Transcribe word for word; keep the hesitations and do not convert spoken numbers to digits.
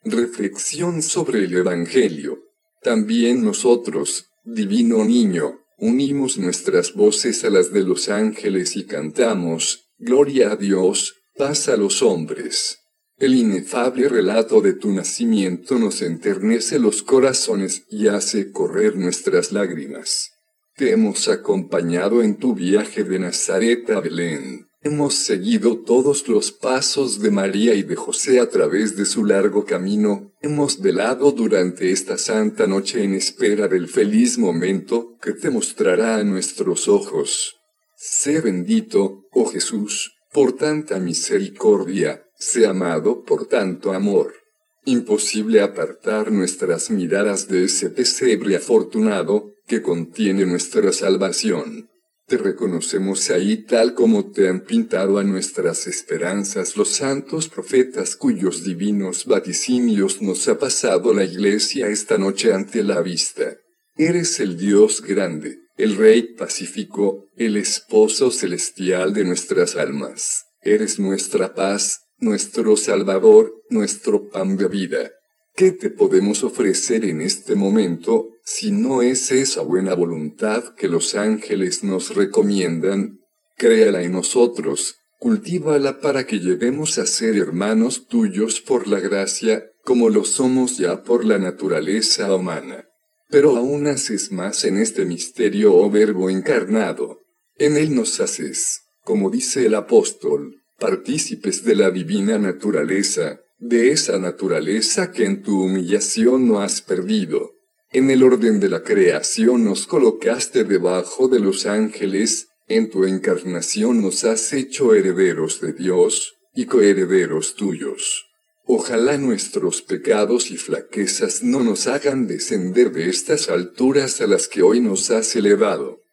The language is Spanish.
Reflexión sobre el Evangelio. También nosotros, divino niño, unimos nuestras voces a las de los ángeles y cantamos, Gloria a Dios, paz a los hombres. El inefable relato de tu nacimiento nos enternece los corazones y hace correr nuestras lágrimas. Te hemos acompañado en tu viaje de Nazaret a Belén. Hemos seguido todos los pasos de María y de José a través de su largo camino. Hemos velado durante esta santa noche en espera del feliz momento que te mostrará a nuestros ojos. Sé bendito, oh Jesús, por tanta misericordia, sé amado por tanto amor. Imposible apartar nuestras miradas de ese pesebre afortunado que contiene nuestra salvación. Te reconocemos ahí tal como te han pintado a nuestras esperanzas los santos profetas cuyos divinos vaticinios nos ha pasado la Iglesia esta noche ante la vista. Eres el Dios grande, el Rey pacífico, el esposo celestial de nuestras almas. Eres nuestra paz, nuestro Salvador, nuestro pan de vida. ¿Qué te podemos ofrecer en este momento, si no es esa buena voluntad que los ángeles nos recomiendan? Créala en nosotros, cultívala para que lleguemos a ser hermanos tuyos por la gracia, como lo somos ya por la naturaleza humana. Pero aún haces más en este misterio, oh Verbo encarnado. En él nos haces, como dice el apóstol, partícipes de la divina naturaleza, de esa naturaleza que en tu humillación no has perdido. En el orden de la creación nos colocaste debajo de los ángeles, en tu encarnación nos has hecho herederos de Dios, y coherederos tuyos. Ojalá nuestros pecados y flaquezas no nos hagan descender de estas alturas a las que hoy nos has elevado.